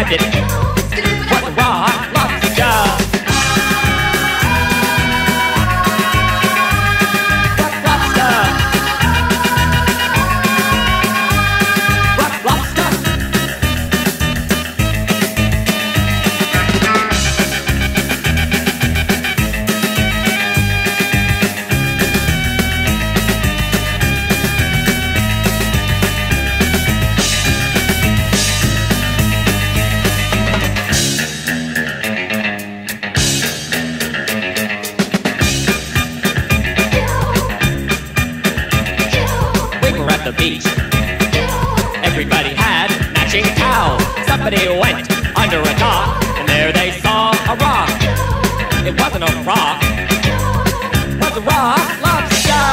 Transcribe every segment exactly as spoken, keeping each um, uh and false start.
lived it. Was a raw lobster. Rock lobster. Rock lobster. The beach. Everybody had matching towels. Somebody went under a dock, and there they saw a rock. It wasn't a rock, it was a rock lobster.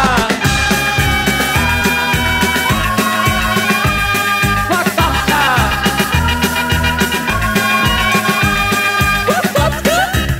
Rock lobster. Rock lobster.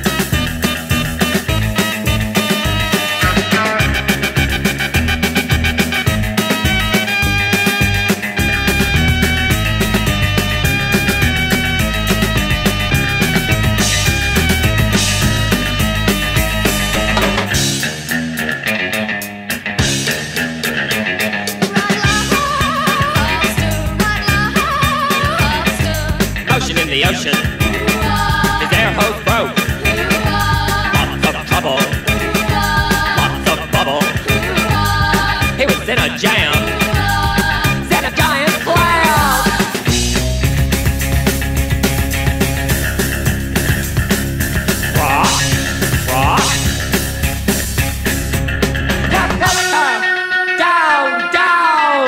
In the ocean, his air hose broke. Lots of trouble, lots of bubble. He was in a jam, set a giant clam. Rock, rock. Down, down, down, down.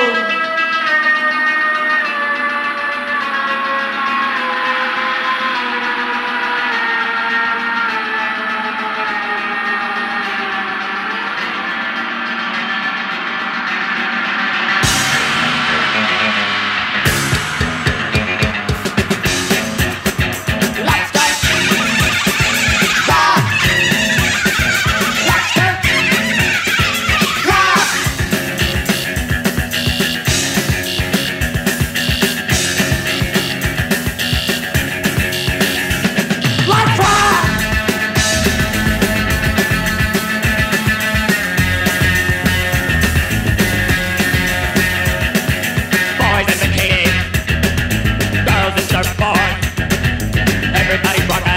Everybody rock out.